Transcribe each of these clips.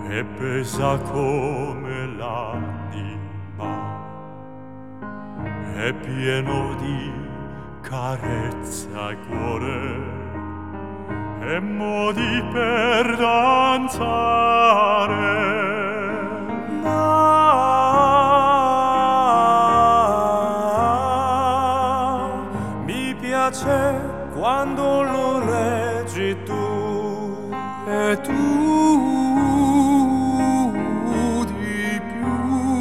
e pesa come l'anima, è pieno di carezza il cuore e modi per danzare. Ma mi piace quando lo leggi tu e tu di più,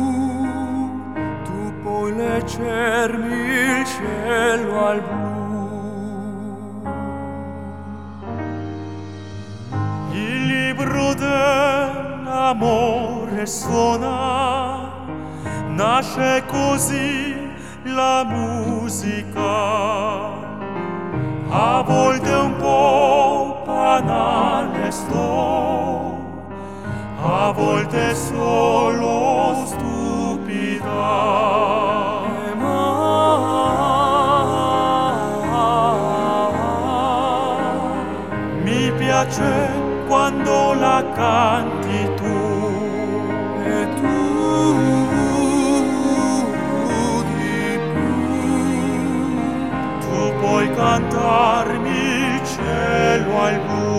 tu puoi leggermi il cielo al blu. Il libro dell'amore suona, nasce così la musica, a volte un po' banale sto, a volte solo stupida. Mi piace quando la canti tu e tu di più, tu puoi cantarmi il cielo al blu.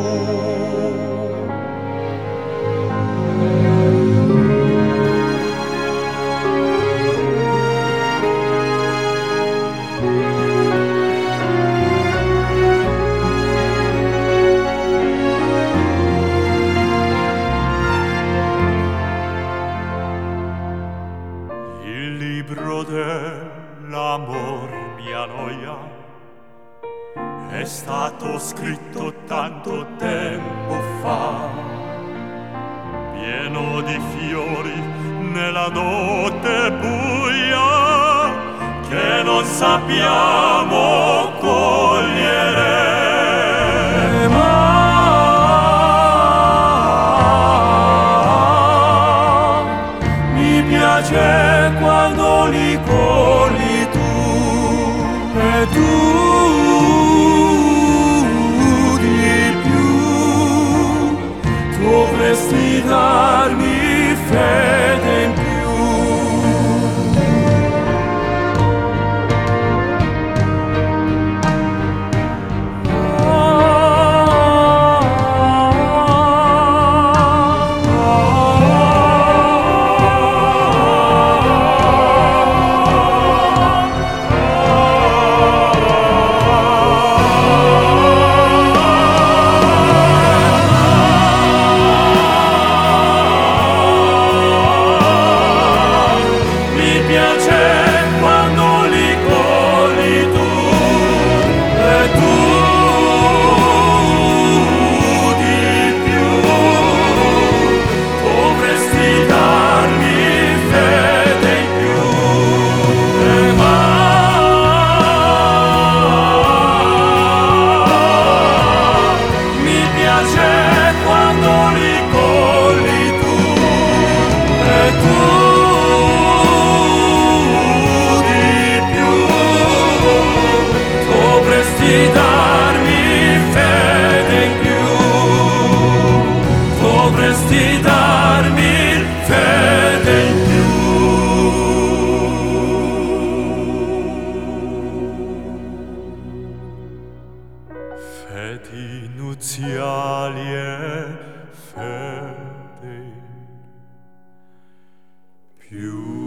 Il libro dell'amor mi annoia, è stato scritto tanto tempo fa, pieno di fiori nella notte buia che non sappiamo cogliere. Mi piace quando li cogli tu e tu di più, dovresti darmi fede in più. Dovresti darmi fede in più. Fedi nuziali e fede in più.